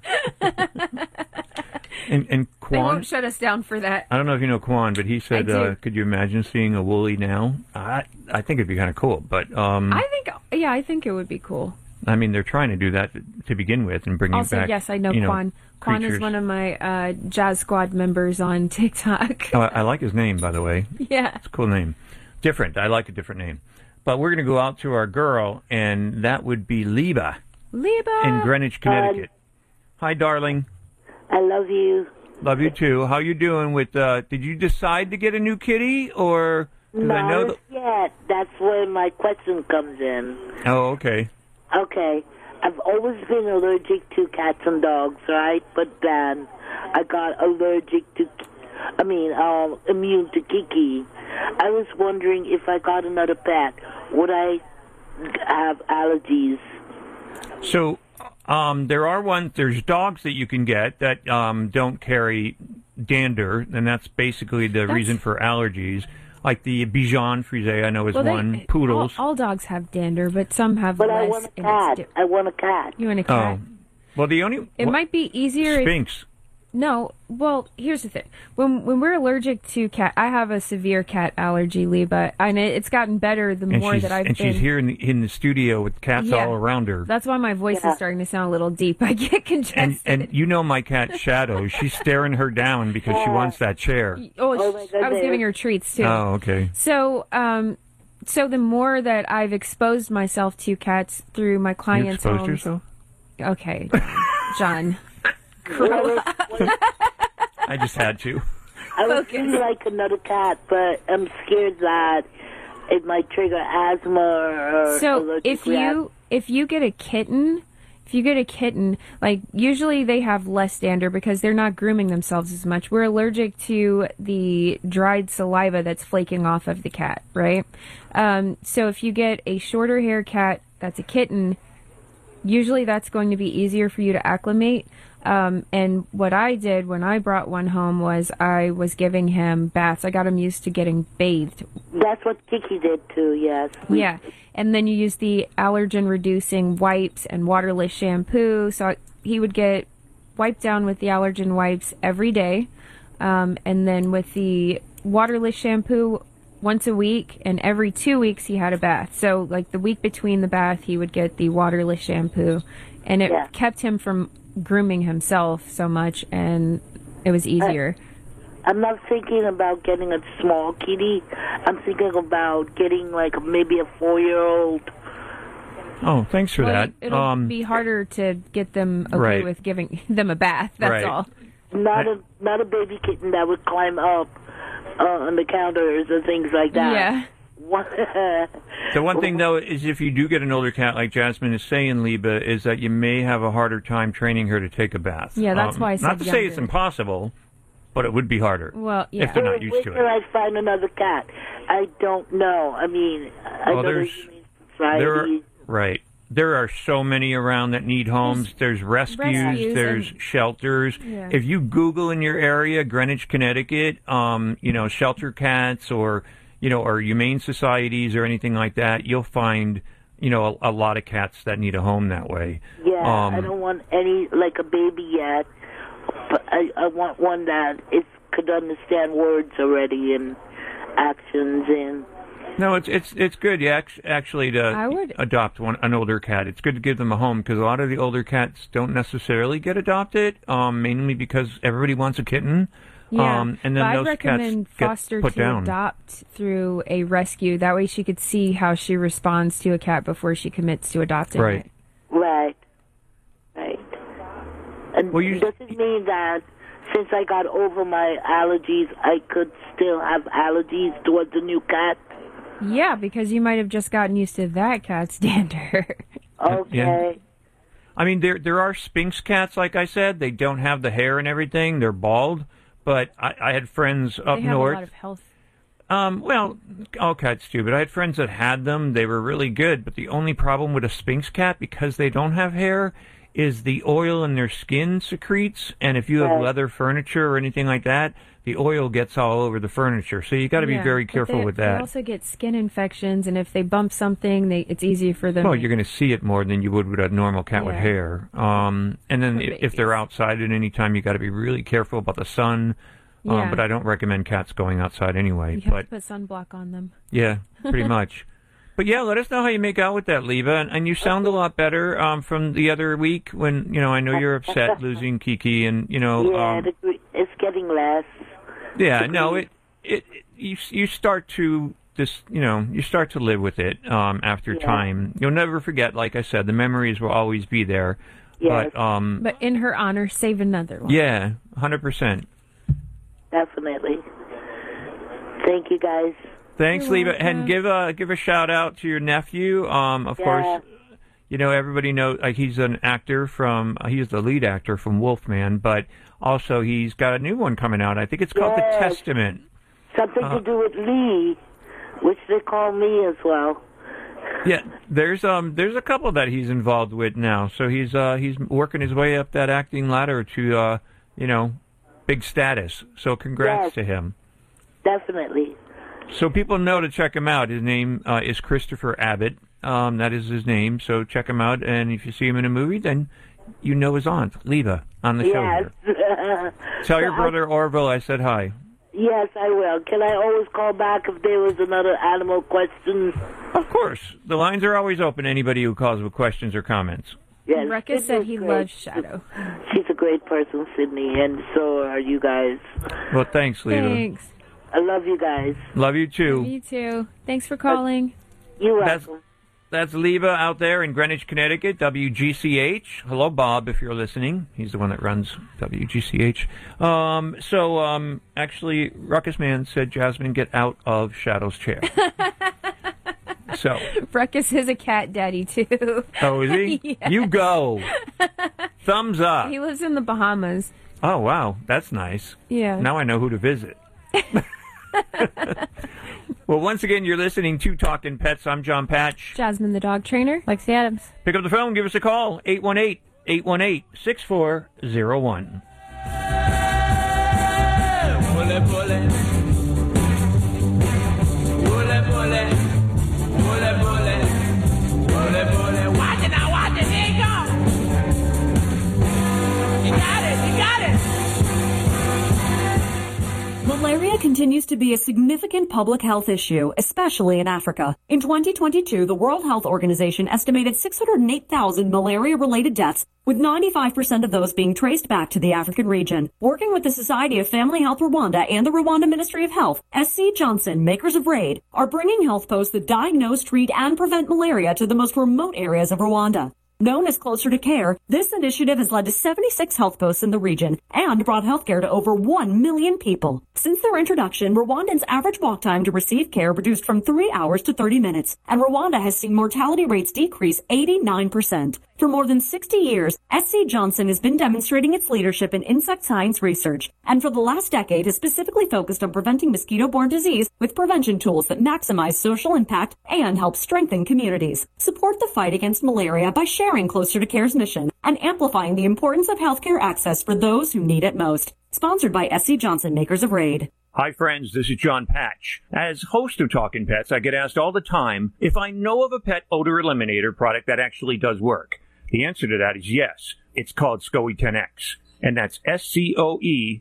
and and Quan, they won't shut us down for that. I don't know if you know Quan, but he said, uh, could you imagine seeing a woolly now? I I think it'd be kind of cool, but um, I think, yeah, I think it would be cool. I mean, they're trying to do that to, to begin with and bring also, you back. yes, I know you Quan. Know, Quan creatures. is one of my uh, Jazz Squad members on TikTok. Oh, I, I like his name, by the way. Yeah, it's a cool name. Different. I like a different name. But we're going to go out to our girl, and that would be Liba. Liba! In Greenwich, Connecticut. Um, Hi, darling. I love you. Love you, too. How you doing with, uh, did you decide to get a new kitty, or... 'cause Not I know th- yet. That's where my question comes in. Oh, okay. Okay. I've always been allergic to cats and dogs, right? But then I got allergic to... I mean, um, immune to Kiki. I was wondering if I got another pet, would I have allergies? So, um, there are ones, there's dogs that you can get that um, don't carry dander, and that's basically the That's- reason for allergies. Like the Bichon Frise, I know is well, one. they, Poodles. All, all dogs have dander, but some have But less. I want a and it's cat. di- I want a cat. You want a cat? Oh. Well, the only... It wh- might be easier. if- Sphinx. No, well, here's the thing. When when we're allergic to cat, I have a severe cat allergy, Liba, and it, it's gotten better the And more she's, that I've and been. she's here in the, in the studio with cats Yeah. all around her. That's why my voice Yeah. is starting to sound a little deep. I get congested. And and you know my cat Shadow. She's staring her down because she wants that chair. oh, Oh, my sh- I was goodness. giving her treats too. Oh, okay. So, um, so the more that I've exposed myself to cats through my You clients' exposed homes. yourself? Okay, John. I just had to. I would really like another cat, but I'm scared that it might trigger asthma or So allergic if reaction. you if you get a kitten, if you get a kitten, like usually they have less dander because they're not grooming themselves as much. We're allergic to the dried saliva that's flaking off of the cat, right? Um, so if you get a shorter hair cat that's a kitten, usually that's going to be easier for you to acclimate. Um, and what I did when I brought one home was I was giving him baths. I got him used to getting bathed. That's what Kiki did too, yes. Yeah. And then you use the allergen reducing wipes and waterless shampoo. So he would get wiped down with the allergen wipes every day. Um, and then with the waterless shampoo once a week, and every two weeks he had a bath. So like the week between the bath, he would get the waterless shampoo and it Yeah. kept him from grooming himself so much, and it was easier. I'm not thinking about getting a small kitty. I'm thinking about getting like maybe a four-year-old. Oh, thanks for Well, that. It'll Um, be harder to get them okay Right. with giving them a bath. That's Right. all. Not a not a baby kitten that would climb up uh, on the counters and things like that. Yeah. The one thing, though, is if you do get an older cat, like Jasmine is saying, Liba, is that you may have a harder time training her to take a bath. Yeah, that's why I said Not to say it's younger. impossible, but it would be harder. Well, yeah. If they're not used to Where it. can I find another cat? I don't know. I mean, I Well, know there's- there's Humane Society. There are, right. There are so many around that need homes. There's rescues. rescues there's and- shelters. Yeah. If you Google in your area, Greenwich, Connecticut, um, you know, shelter cats or, you know, or humane societies or anything like that, you'll find, you know, a, a lot of cats that need a home that way. Yeah, Um, I don't want any like a baby yet, but I, I want one that is could understand words already and actions and. No, it's it's it's good. Yeah, act- actually, to I would- adopt one an older cat. It's good to give them a home because a lot of the older cats don't necessarily get adopted, um, mainly because everybody wants a kitten. Yeah, um, and then but I'd those recommend cats get Foster put to down. adopt through a rescue. That way she could see how she responds to a cat before she commits to adopting Right. it. Right. Right. And does it mean that since I got over my allergies, I could still have allergies towards the new cat? Yeah, because you might have just gotten used to that cat's dander. Okay. Yeah. I mean, there there are Sphinx cats, like I said. They don't have the hair and everything. They're bald. But I, I had friends up they have north. a lot of health. Um, well, all cats do, but I had friends that had them. They were really good. But the only problem with a Sphinx cat, because they don't have hair, is the oil in their skin secretes. And if you have Right. leather furniture or anything like that, the oil gets all over the furniture. So you got to be Yeah, very but careful they, with They that. also get skin infections, and if they bump something, they it's easier for them. Well, you're going to see it more than you would with a normal cat with Yeah. hair. Um, and then For if, if they're outside at any time, you got to be really careful about the sun. Um, Yeah. but I don't recommend cats going outside anyway. You have but to put sunblock on them. yeah, pretty much. But yeah, let us know how you make out with that, Leva. And, and you sound a lot better um, from the other week when, you know, I know you're upset losing Kiki and, you know. Yeah, um, the gre- it's getting less. yeah, no, it, it, it you, you start to this, you know, you start to live with it um, after Yeah. time. You'll never forget, like I said, the memories will always be there. Yes. But, um, But in her honor, save another one. yeah, one hundred percent. Definitely. Thank you, guys. Thanks, You're Leva, welcome. and give a give a shout out to your nephew. Um, of Yeah. course, you know everybody knows like he's an actor from uh, he's the lead actor from Wolfman, but also he's got a new one coming out. I think it's called Yes. The Testament. Something Uh, to do with Lee, which they call me as well. Yeah, there's um there's a couple that he's involved with now, so he's uh he's working his way up that acting ladder to uh you know big status. So congrats Yes. to him. Definitely. So people know to check him out. His name uh, is Christopher Abbott. Um, that is his name. So check him out. And if you see him in a movie, then you know his aunt, Leva, on the show Yes. here. Tell your So I- brother Orville I said hi. Yes, I will. Can I always call back if there was another animal question? Of course. The lines are always open to anybody who calls with questions or comments. Yes. Ruckus said he Sydney's loves great. Shadow. She's a great person, Sydney, and so are you guys. Well, thanks, Leva. Thanks. I love you guys. Love you, too. You too. Thanks for calling. You're That's, that's Leva out there in Greenwich, Connecticut, W G C H. Hello, Bob, if you're listening. He's the one that runs W G C H. Um, so, um, actually, Ruckus Man said, Jasmine, get out of Shadow's chair. So, Ruckus is a cat daddy too. oh, is he? Yes. You go. Thumbs up. He lives in the Bahamas. Oh, wow. That's nice. Yeah. Now I know who to visit. Well, once again, you're listening to Talkin' Pets. I'm John Patch. Jasmine the dog trainer. Lexi Adams. Pick up the phone. Give us a call. eight one eight, eight one eight, six four zero one. Bullet, bullet. Bullet, bullet. Bullet, bullet. Bullet, bullet. Watch it now, watch it. There you go. You got it, you got it. Malaria can continues to be a significant public health issue, especially in Africa. In twenty twenty-two, the World Health Organization estimated six hundred eight thousand malaria-related deaths, with ninety-five percent of those being traced back to the African region. Working with the Society of Family Health Rwanda and the Rwanda Ministry of Health, S C Johnson, makers of RAID, are bringing health posts that diagnose, treat, and prevent malaria to the most remote areas of Rwanda. Known as Closer to Care, this initiative has led to seventy-six health posts in the region and brought healthcare to over one million people. Since their introduction, Rwandans' average walk time to receive care reduced from three hours to thirty minutes, and Rwanda has seen mortality rates decrease eighty-nine percent. For more than sixty years, S C Johnson has been demonstrating its leadership in insect science research, and for the last decade has specifically focused on preventing mosquito-borne disease with prevention tools that maximize social impact and help strengthen communities. Support the fight against malaria by sharing Closer to Care's mission and amplifying the importance of healthcare access for those who need it most. Sponsored by S C Johnson, makers of RAID. Hi, friends. This is John Patch. As host of Talkin' Pets, I get asked all the time if I know of a pet odor eliminator product that actually does work. The answer to that is yes. It's called SCOE ten X, and that's S C O E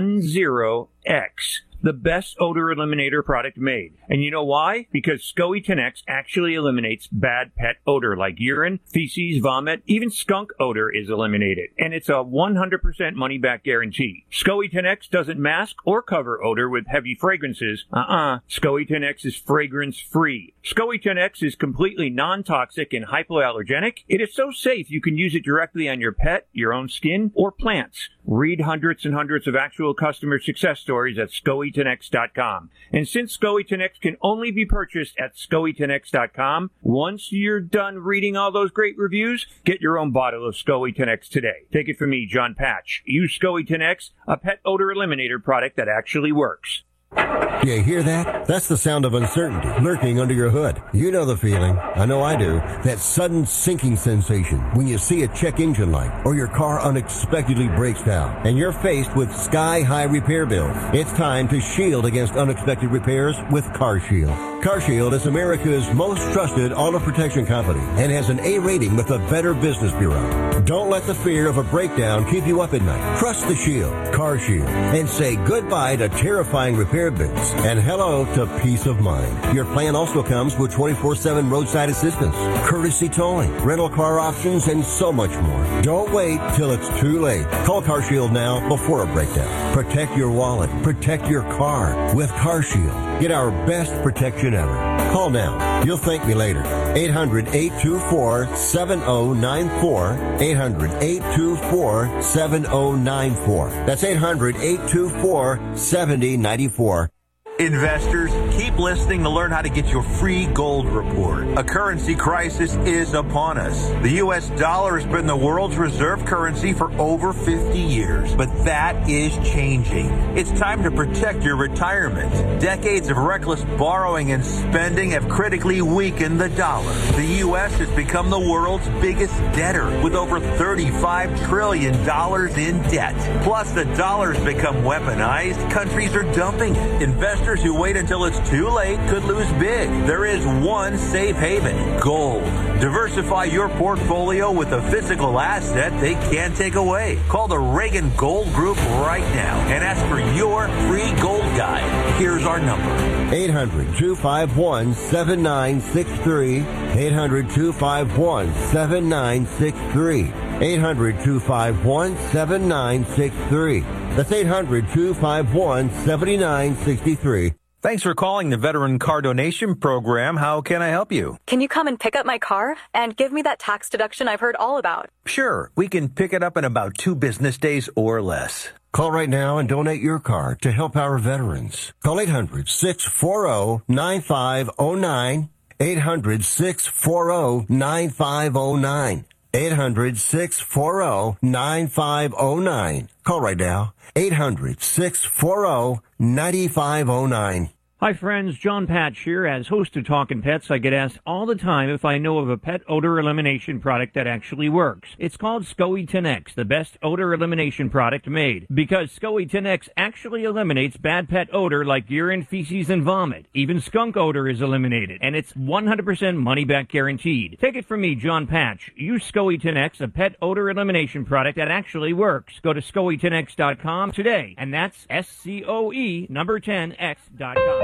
ten X. The best odor eliminator product made. And you know why? Because SCOE ten X actually eliminates bad pet odor like urine, feces, vomit, even skunk odor is eliminated. And it's a one hundred percent money-back guarantee. SCOE ten X doesn't mask or cover odor with heavy fragrances. Uh-uh. SCOE ten X is fragrance-free. SCOE ten X is completely non-toxic and hypoallergenic. It is so safe you can use it directly on your pet, your own skin, or plants. Read hundreds and hundreds of actual customer success stories at scoe ten x dot com. And since SCOE ten X can only be purchased at scoe ten x dot com, once you're done reading all those great reviews, get your own bottle of SCOE ten X today. Take it from me, John Patch. Use SCOE ten X, a pet odor eliminator product that actually works. You hear that? That's the sound of uncertainty lurking under your hood. You know the feeling. I know I do. That sudden sinking sensation when you see a check engine light or your car unexpectedly breaks down and you're faced with sky-high repair bills. It's time to shield against unexpected repairs with CarShield. CarShield is America's most trusted auto protection company and has an A rating with the Better Business Bureau. Don't let the fear of a breakdown keep you up at night. Trust the Shield, CarShield, and say goodbye to terrifying repair bills and hello to peace of mind. Your plan also comes with twenty-four seven roadside assistance, courtesy towing, rental car options, and so much more. Don't wait till it's too late. Call CarShield now before a breakdown. Protect your wallet. Protect your car with CarShield. Get our best protection ever. Call now. You'll thank me later. eight hundred, eight two four, seven oh nine four. eight hundred, eight two four, seven oh nine four. That's eight hundred, eight two four, seven oh nine four. Investors, keep listening to learn how to get your free gold report. A currency crisis is upon us. The U S dollar has been the world's reserve currency for over fifty years, but that is changing. It's time to protect your retirement. Decades of reckless borrowing and spending have critically weakened the dollar. The U S has become the world's biggest debtor with over thirty-five trillion dollars in debt. Plus, the dollar's become weaponized. Countries are dumping it. Investors who wait until it's too late could lose big. There is one safe haven, gold. Diversify your portfolio with a physical asset they can't take away. Call the Reagan Gold Group right now and ask for your free gold guide. Here's our number. eight hundred, two five one, seven nine six three. eight hundred, two five one, seven nine six three. eight hundred, two five one, seven nine six three. That's eight hundred, two five one, seven nine six three. Thanks for calling the Veteran Car Donation Program. How can I help you? Can you come and pick up my car and give me that tax deduction I've heard all about? Sure. We can pick it up in about two business days or less. Call right now and donate your car to help our veterans. Call eight hundred, six four zero, nine five zero nine. eight hundred, six four zero, nine five zero nine. eight hundred, six four zero, nine five zero nine. Call right now. eight hundred, six four zero, nine five zero nine. Hi, friends. John Patch here. As host of Talkin' Pets, I get asked all the time if I know of a pet odor elimination product that actually works. It's called SCOE ten X, the best odor elimination product made. Because SCOE ten X actually eliminates bad pet odor like urine, feces, and vomit. Even skunk odor is eliminated. And it's one hundred percent money-back guaranteed. Take it from me, John Patch. Use SCOE ten X, a pet odor elimination product that actually works. Go to scoe ten x dot com today. And that's S C O E number ten X dot com.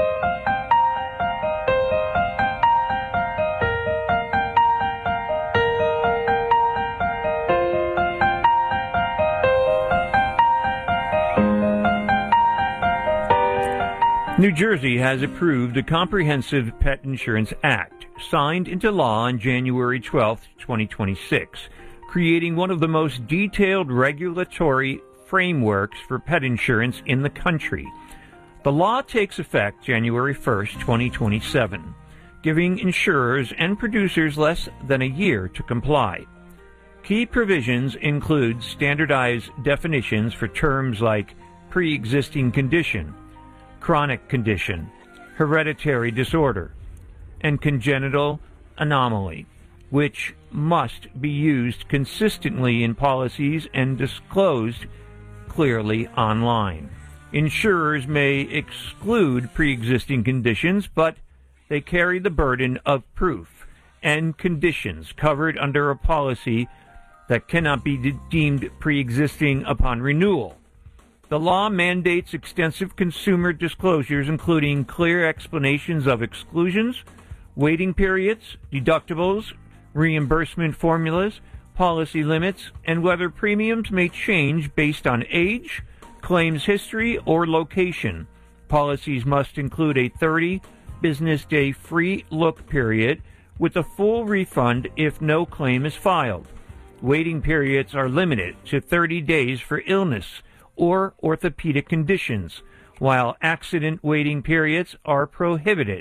New Jersey has approved the Comprehensive Pet Insurance Act, signed into law on January twelfth, twenty twenty-six, creating one of the most detailed regulatory frameworks for pet insurance in the country. The law takes effect January first, twenty twenty-seven, giving insurers and producers less than a year to comply. Key provisions include standardized definitions for terms like pre-existing condition, chronic condition, hereditary disorder, and congenital anomaly, which must be used consistently in policies and disclosed clearly online. Insurers may exclude pre-existing conditions, but they carry the burden of proof and conditions covered under a policy that cannot be de- deemed pre-existing upon renewal. The law mandates extensive consumer disclosures, including clear explanations of exclusions, waiting periods, deductibles, reimbursement formulas, policy limits, and whether premiums may change based on age, claims history, or location. Policies must include a thirty business day free look period with a full refund if no claim is filed. Waiting periods are limited to thirty days for illness or orthopedic conditions, while accident waiting periods are prohibited.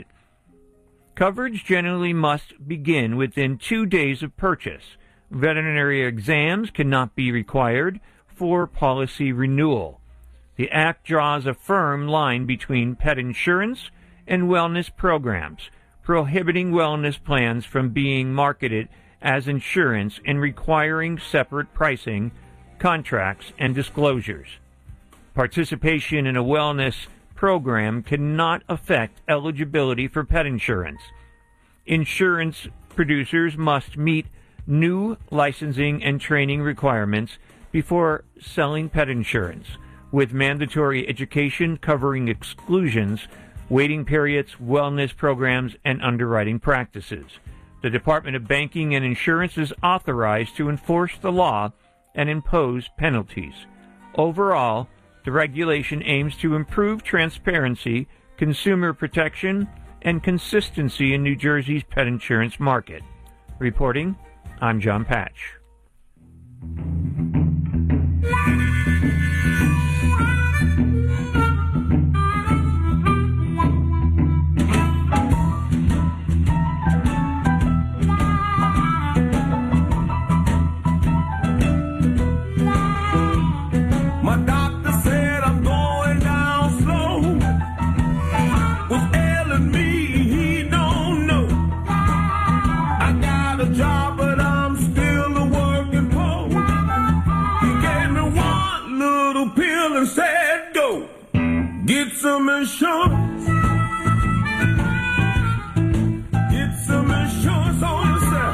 Coverage generally must begin within two days of purchase. Veterinary exams cannot be required for policy renewal. The Act draws a firm line between pet insurance and wellness programs, prohibiting wellness plans from being marketed as insurance and requiring separate pricing, contracts, and disclosures. Participation in a wellness program cannot affect eligibility for pet insurance. Insurance producers must meet new licensing and training requirements before selling pet insurance, with mandatory education covering exclusions, waiting periods, wellness programs, and underwriting practices. The Department of Banking and Insurance is authorized to enforce the law and impose penalties. Overall, the regulation aims to improve transparency, consumer protection, and consistency in New Jersey's pet insurance market. Reporting, I'm John Patch. Get some insurance. Get some insurance on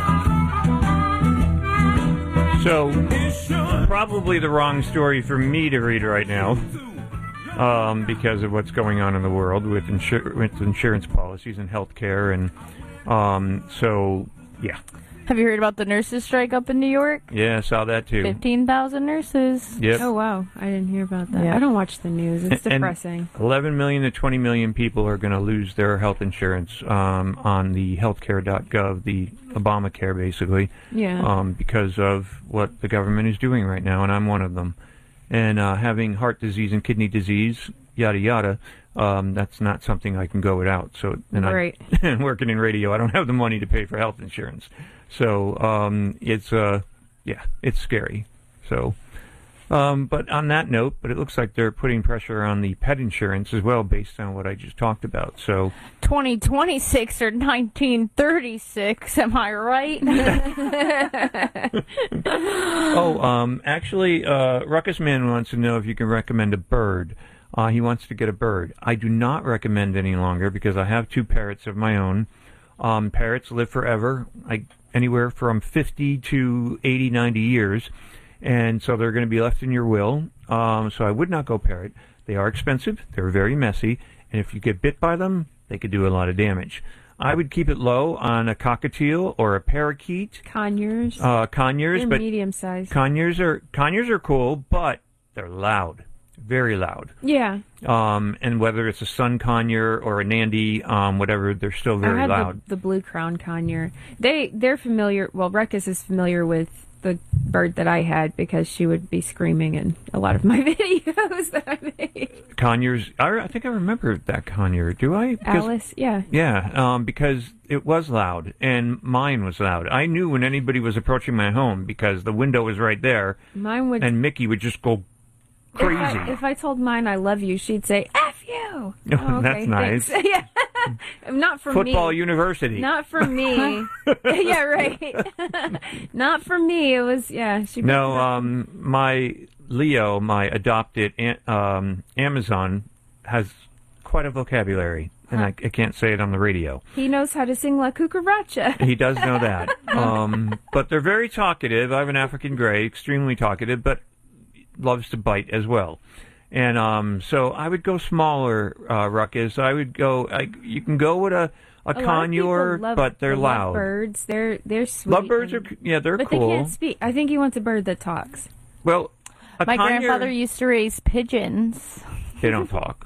yourself. So, probably the wrong story for me to read right now, um, because of what's going on in the world with, insur- with insurance policies and health care. And um, so, yeah. Have you heard about the nurses' strike up in New York? Yeah, I saw that too. fifteen thousand nurses. Yep. Oh, wow. I didn't hear about that. Yeah. I don't watch the news. It's And depressing. eleven million to twenty million people are going to lose their health insurance um, on the healthcare dot gov, the Obamacare, basically, Yeah. um, because of what the government is doing right now, and I'm one of them. And uh, having heart disease and kidney disease, yada, yada, um, that's not something I can go without. So, and Right. I, and working in radio, I don't have the money to pay for health insurance. So um, it's, uh, yeah, it's scary. So Um, but on that note, but it looks like they're putting pressure on the pet insurance as well, based on what I just talked about. So twenty twenty-six or nineteen thirty-six, am I right? oh, um, actually, uh, Ruckus Man wants to know if you can recommend a bird. Uh, he wants to get a bird. I do not recommend any longer because I have two parrots of my own. Um, parrots live forever, I, anywhere from fifty to eighty, ninety years. And so they're going to be left in your will. Um, so I would not go parrot. They are expensive. They're very messy. And if you get bit by them, they could do a lot of damage. I would keep it low on a cockatiel or a parakeet. Conures. Uh, conures. They're but medium size. Conures are, conures are cool, but they're loud. Very loud. Yeah. Um, and whether it's a sun conure or a Nandi, um, whatever, they're still very I had loud. The, the blue crown conure. They, they're familiar. Well, Ruckus is familiar with the bird that I had because she would be screaming in a lot of my videos that I made. Conures, I, I think I remember that conure. Do I? Because, Alice, yeah. Yeah, um, because it was loud, and mine was loud. I knew when anybody was approaching my home because the window was right there, Mine would, and Mickey would just go crazy. If I, if I told mine I love you, she'd say, F you! Oh, okay, that's nice. thanks. Yeah. Not for me. Football University. Not for me. Yeah, right. Not for me. It was, yeah. She No, um, my Leo, my adopted um, Amazon, has quite a vocabulary, and Huh. I, I can't say it on the radio. He knows how to sing La Cucaracha. He does know that. um, but they're very talkative. I have an African gray, extremely talkative, but loves to bite as well. And um, so I would go smaller, uh, Ruckus. I would go, I, you can go with a, a, A lot of conure, people love- but they're they loud. Love birds. They're, they're sweet. Lovebirds and- are, yeah, they're but cool. they can't speak. I think he wants a bird that talks. Well, a My conure, grandfather used to raise pigeons. they don't talk.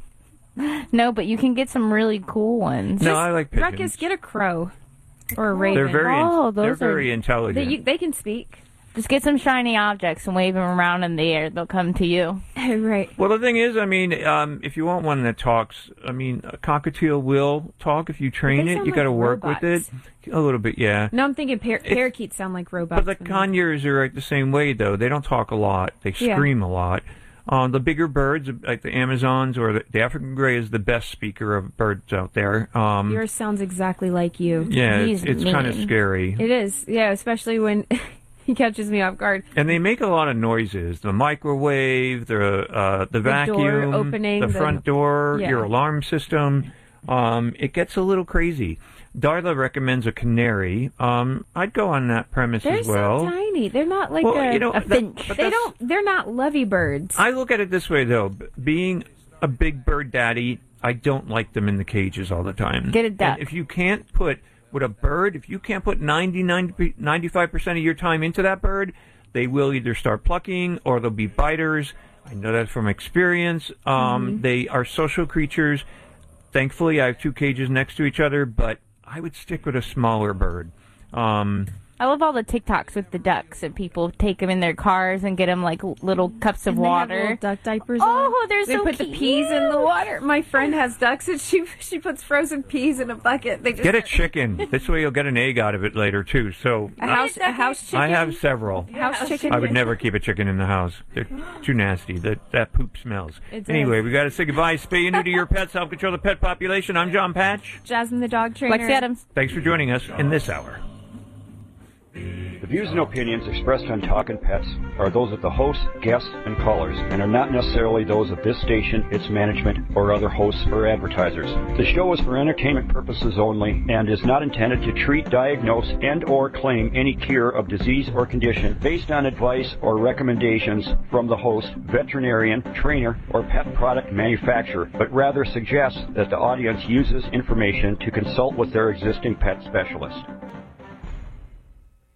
No, but you can get some really cool ones. No, I like pigeons. Ruckus, get a crow or a raven. They're very, Oh, they're those are- very intelligent. They, you, they can speak. Just get some shiny objects and wave them around in the air. They'll come to you. Right. Well, the thing is, I mean, um, if you want one that talks, I mean, a cockatiel will talk if you train they it. sound You got to like work robots. with it a little bit, yeah. No, I'm thinking par- parakeets sound like robots. But the to me. conures are like the same way, though. They don't talk a lot. They Yeah. scream a lot. Um, the bigger birds, like the Amazons or the, the African gray, is the best speaker of birds out there. Um, Yours sounds exactly like you. yeah, He's it's, it's kind of mean. scary. It is. Yeah, especially when he catches me off guard. And they make a lot of noises. The microwave, the uh, the, The vacuum, door opening, the the- front door, yeah. your alarm system. Um, it gets a little crazy. Darla recommends a canary. Um, I'd go on that premise They're as well. so tiny. They're not like Well, a, you know, a that- finch. but They that's- don't. They're not lovey birds. I look at it this way, though. B- Being a big bird daddy, I don't like them in the cages all the time. Get a duck. And if you can't put, with a bird, if you can't put ninety, ninety, ninety-five percent of your time into that bird, they will either start plucking or they'll be biters. I know that from experience. Um, Mhm. They are social creatures. Thankfully, I have two cages next to each other, but I would stick with a smaller bird. Um, I love all the TikToks with the ducks and people take them in their cars and get them like l- little cups of And they have water. little duck diapers. Oh, on. they're they so put the cute. peas in the water. My friend has ducks, and she she puts frozen peas in a bucket. They just get a chicken. This way you'll get an egg out of it later, too. So a house a house chicken. I have several. house chicken. I would never keep a chicken in the house. They're too nasty. That that poop smells. It does. Anyway, we got to say goodbye. Spay and neuter your pets. Help control the pet population. I'm John Patch. Jasmine the dog trainer. Lexi Adams. Thanks for joining us in this hour. The views and opinions expressed on Talkin' Pets are those of the hosts, guests, and callers, and are not necessarily those of this station, its management, or other hosts or advertisers. The show is for entertainment purposes only and is not intended to treat, diagnose, and or claim any cure of disease or condition based on advice or recommendations from the host, veterinarian, trainer, or pet product manufacturer, but rather suggests that the audience uses information to consult with their existing pet specialist.